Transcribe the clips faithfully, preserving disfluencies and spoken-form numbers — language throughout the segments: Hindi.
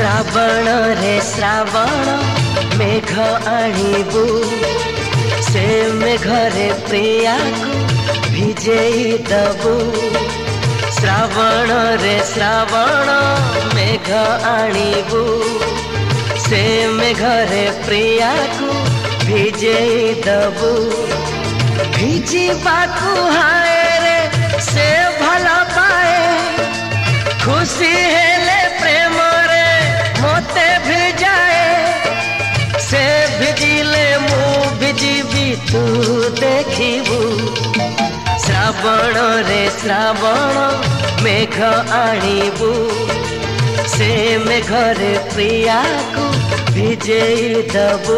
श्रावण रे श्रावण मेघ आणिबू से मेघरे प्रिया को भिजेई दबू। श्रावण रे श्रावण मेघ आणिबू से मेघरे प्रिया को भिजेई दबू। भिजी बाकू हाय रे से भला पाए खुशी हेले प्रेम रे मोते भिजाए। से भिजिले मु भिजिबी तू देखिबू। श्रावण रे श्रावण मेघ आणिबू से मेघरे प्रिया को भिजेई दबू।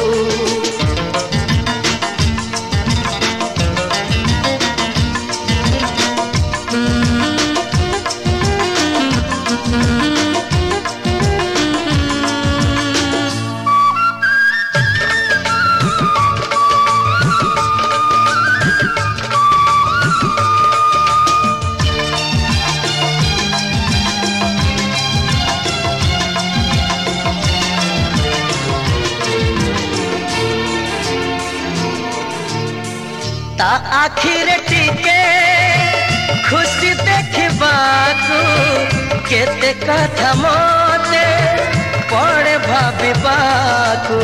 ता आखिर टिके खुशी देखिबाकू केते कथा मोते पड़े भाबिबाकू।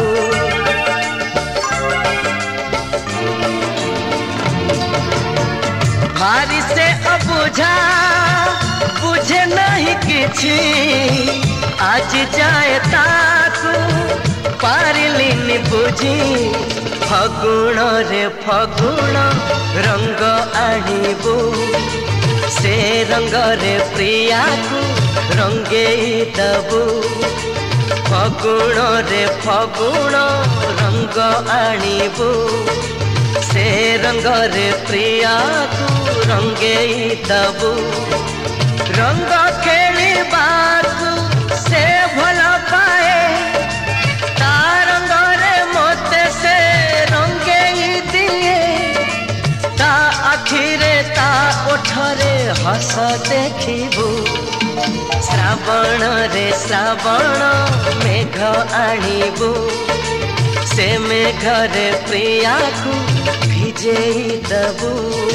भारी से अबुझा बुझे नहीं किछि आज जाए ताकू पारिलिनी बुझी। फगुण रे फगुण रंग आणिबू से रंग रे प्रिया को रंगेई दबू। फगुण रे फगुण रंग आणिबू से रंग रे प्रिया को रंगेई दबू। रंग खेलिबाकू से भल पाए ता रंग रे मोते से रंगेई दिए। ता आखिरे ता ओठरे हस देखिबू। श्रावण रे श्रावण मेघ आणिबू से मेघरे प्रिया को भिजेई दबू।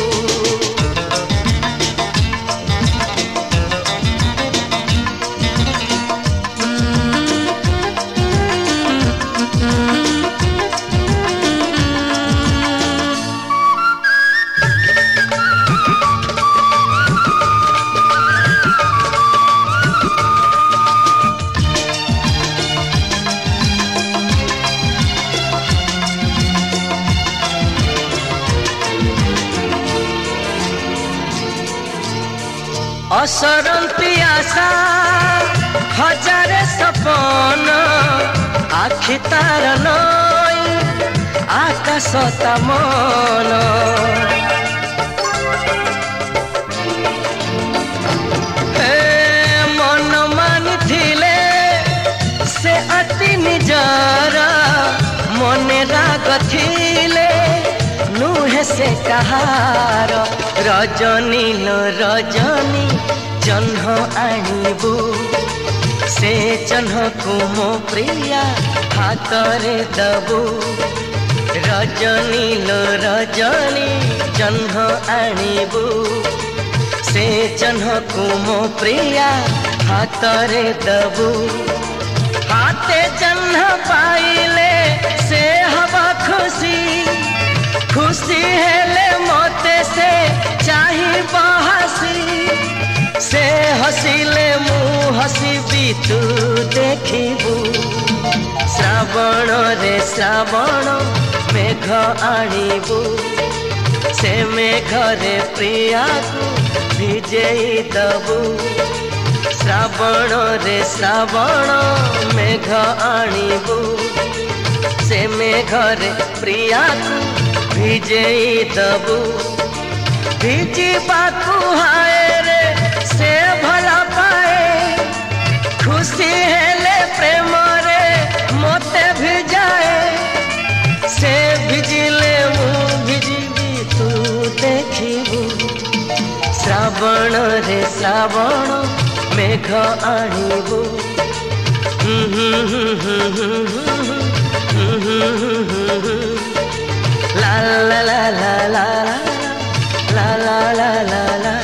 असरंती आशा हजारे सपन आखि तार नई आकाश ता मन। मन मानि थिले से अति निजर मने राग थिले नुहे से कहार। रजनी लो रजनी जन्ह आणिबू से जन्ह को मो प्रिया हाथरे दबू। रजनी लो रजनी जन्ह आणिबू से जन्ह को मो प्रिया हाथरे दबू। हाथे जन्ह पाइले से हवा खुशी खुशी हेले मोते से चाही बहासी। से हसीले मु हसीबी तू देखिबू। श्रावण रे श्रावण मेघ आणिबू से मेघरे प्रिया को भिजेई दबू। श्रावण रे श्रावण मेघ आणिबू से मेघरे प्रिया को भिजेई दबू। भिजी बाकू हाय रे से भला पाए खुशी हेले प्रेम रे मोते भिजाए। से भिजिले मु भिजिबी तू देखिबू। श्रावण रे श्रावण मेघ आणिबू La la la la la la la la la la la.